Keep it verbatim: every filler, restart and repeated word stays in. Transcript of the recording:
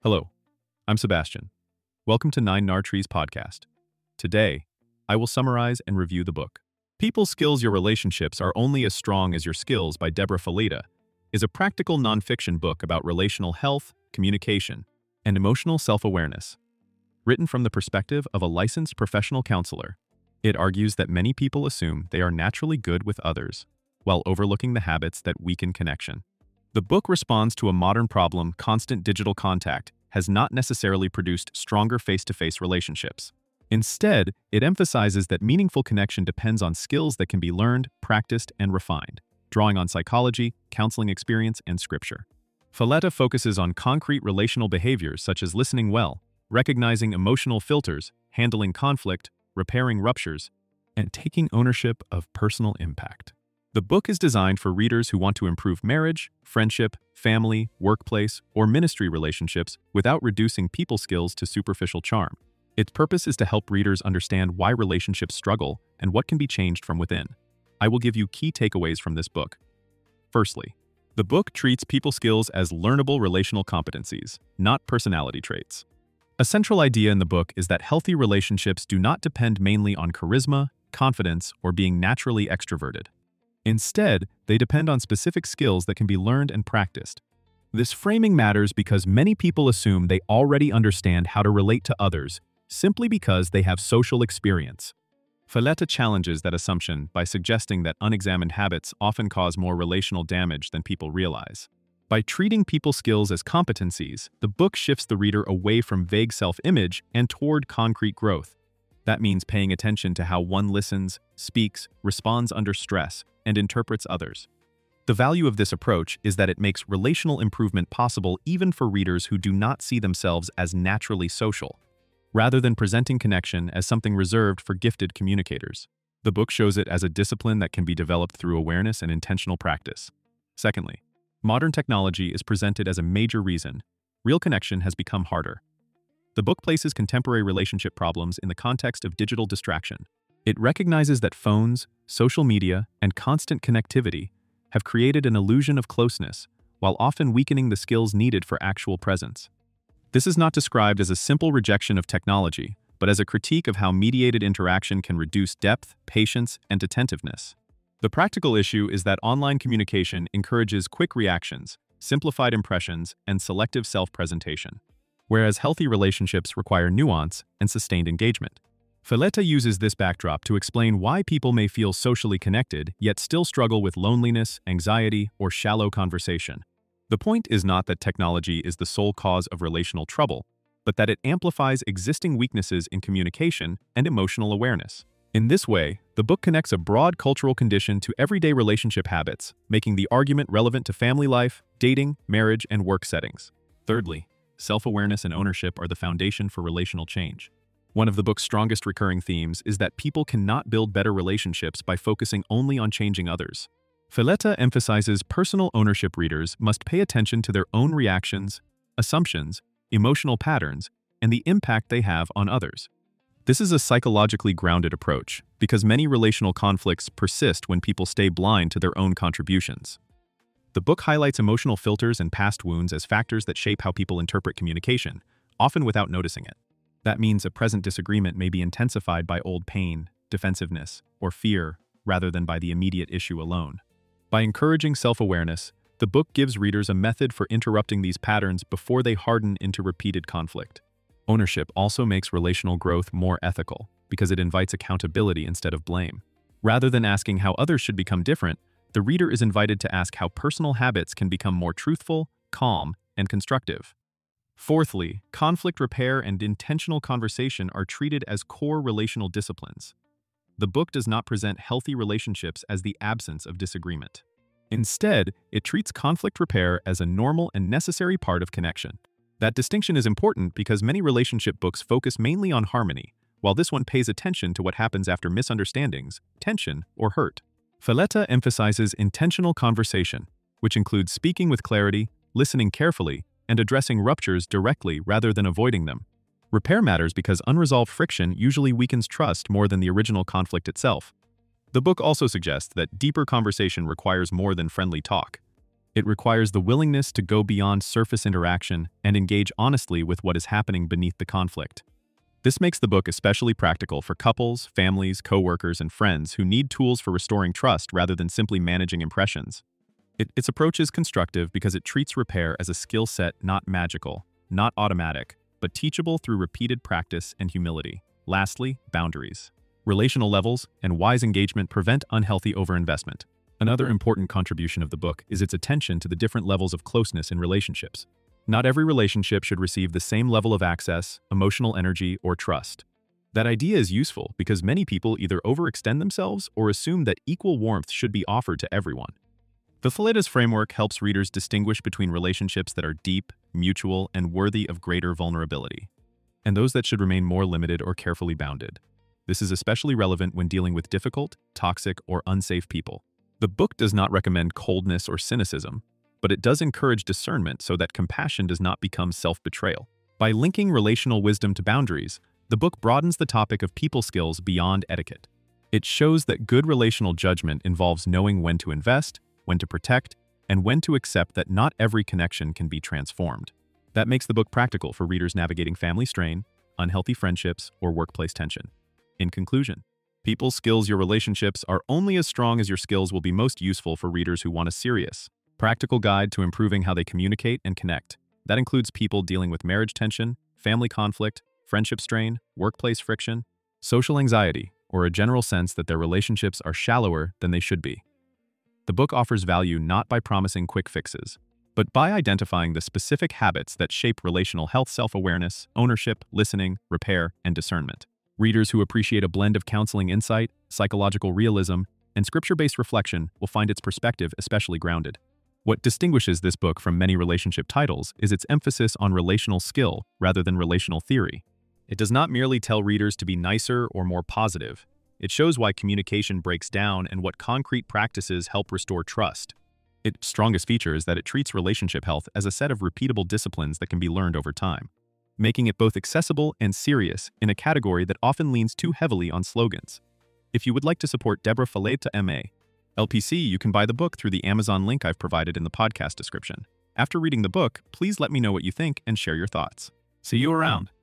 Hello, I'm Sebastian. Welcome to Nine Nar Trees podcast. Today, I will summarize and review the book. People Skills Your Relationships Are Only as Strong as Your Skills by Deborah Fileta is a practical nonfiction book about relational health, communication, and emotional self-awareness. Written from the perspective of a licensed professional counselor, it argues that many people assume they are naturally good with others, while overlooking the habits that weaken connection. The book responds to a modern problem: constant digital contact has not necessarily produced stronger face-to-face relationships. Instead, it emphasizes that meaningful connection depends on skills that can be learned, practiced, and refined, drawing on psychology, counseling experience, and scripture. Fileta focuses on concrete relational behaviors such as listening well, recognizing emotional filters, handling conflict, repairing ruptures, and taking ownership of personal impact. The book is designed for readers who want to improve marriage, friendship, family, workplace, or ministry relationships without reducing people skills to superficial charm. Its purpose is to help readers understand why relationships struggle and what can be changed from within. I will give you key takeaways from this book. Firstly, the book treats people skills as learnable relational competencies, not personality traits. A central idea in the book is that healthy relationships do not depend mainly on charisma, confidence, or being naturally extroverted. Instead, they depend on specific skills that can be learned and practiced. This framing matters because many people assume they already understand how to relate to others simply because they have social experience. Fileta challenges that assumption by suggesting that unexamined habits often cause more relational damage than people realize. By treating people skills as competencies, the book shifts the reader away from vague self-image and toward concrete growth. That means paying attention to how one listens, speaks, responds under stress, and interprets others. The value of this approach is that it makes relational improvement possible even for readers who do not see themselves as naturally social, rather than presenting connection as something reserved for gifted communicators. The book shows it as a discipline that can be developed through awareness and intentional practice. Secondly, modern technology is presented as a major reason real connection has become harder. The book places contemporary relationship problems in the context of digital distraction. It recognizes that phones, social media, and constant connectivity have created an illusion of closeness, while often weakening the skills needed for actual presence. This is not described as a simple rejection of technology, but as a critique of how mediated interaction can reduce depth, patience, and attentiveness. The practical issue is that online communication encourages quick reactions, simplified impressions, and selective self-presentation, whereas healthy relationships require nuance and sustained engagement. Fileta uses this backdrop to explain why people may feel socially connected yet still struggle with loneliness, anxiety, or shallow conversation. The point is not that technology is the sole cause of relational trouble, but that it amplifies existing weaknesses in communication and emotional awareness. In this way, the book connects a broad cultural condition to everyday relationship habits, making the argument relevant to family life, dating, marriage, and work settings. Thirdly, self-awareness and ownership are the foundation for relational change. One of the book's strongest recurring themes is that people cannot build better relationships by focusing only on changing others. Fileta emphasizes personal ownership. Readers must pay attention to their own reactions, assumptions, emotional patterns, and the impact they have on others. This is a psychologically grounded approach because many relational conflicts persist when people stay blind to their own contributions. The book highlights emotional filters and past wounds as factors that shape how people interpret communication, often without noticing it. That means a present disagreement may be intensified by old pain, defensiveness, or fear, rather than by the immediate issue alone. By encouraging self-awareness, the book gives readers a method for interrupting these patterns before they harden into repeated conflict. Ownership also makes relational growth more ethical because it invites accountability instead of blame. Rather than asking how others should become different, the reader is invited to ask how personal habits can become more truthful, calm, and constructive. Fourthly, conflict repair and intentional conversation are treated as core relational disciplines. The book does not present healthy relationships as the absence of disagreement. Instead, it treats conflict repair as a normal and necessary part of connection. That distinction is important because many relationship books focus mainly on harmony, while this one pays attention to what happens after misunderstandings, tension, or hurt. Fileta emphasizes intentional conversation, which includes speaking with clarity, listening carefully, and addressing ruptures directly rather than avoiding them. Repair matters because unresolved friction usually weakens trust more than the original conflict itself. The book also suggests that deeper conversation requires more than friendly talk. It requires the willingness to go beyond surface interaction and engage honestly with what is happening beneath the conflict. This makes the book especially practical for couples, families, coworkers, and friends who need tools for restoring trust rather than simply managing impressions. It, its approach is constructive because it treats repair as a skill set not magical, not automatic, but teachable through repeated practice and humility. Lastly, boundaries. Relational levels and wise engagement prevent unhealthy overinvestment. Another important contribution of the book is its attention to the different levels of closeness in relationships. Not every relationship should receive the same level of access, emotional energy, or trust. That idea is useful because many people either overextend themselves or assume that equal warmth should be offered to everyone. The Philetas framework helps readers distinguish between relationships that are deep, mutual, and worthy of greater vulnerability, and those that should remain more limited or carefully bounded. This is especially relevant when dealing with difficult, toxic, or unsafe people. The book does not recommend coldness or cynicism, but it does encourage discernment so that compassion does not become self-betrayal. By linking relational wisdom to boundaries, the book broadens the topic of people skills beyond etiquette. It shows that good relational judgment involves knowing when to invest, when to protect, and when to accept that not every connection can be transformed. That makes the book practical for readers navigating family strain, unhealthy friendships, or workplace tension. In conclusion, People Skills Your Relationships are only as strong as your skills will be most useful for readers who want a serious, practical guide to improving how they communicate and connect. That includes people dealing with marriage tension, family conflict, friendship strain, workplace friction, social anxiety, or a general sense that their relationships are shallower than they should be. The book offers value not by promising quick fixes, but by identifying the specific habits that shape relational health, self-awareness, ownership, listening, repair, and discernment. Readers who appreciate a blend of counseling insight, psychological realism, and scripture-based reflection will find its perspective especially grounded. What distinguishes this book from many relationship titles is its emphasis on relational skill rather than relational theory. It does not merely tell readers to be nicer or more positive. It shows why communication breaks down and what concrete practices help restore trust. Its strongest feature is that it treats relationship health as a set of repeatable disciplines that can be learned over time, making it both accessible and serious in a category that often leans too heavily on slogans. If you would like to support Deborah Fileta M A, L P C, you can buy the book through the Amazon link I've provided in the podcast description. After reading the book, please let me know what you think and share your thoughts. See you around.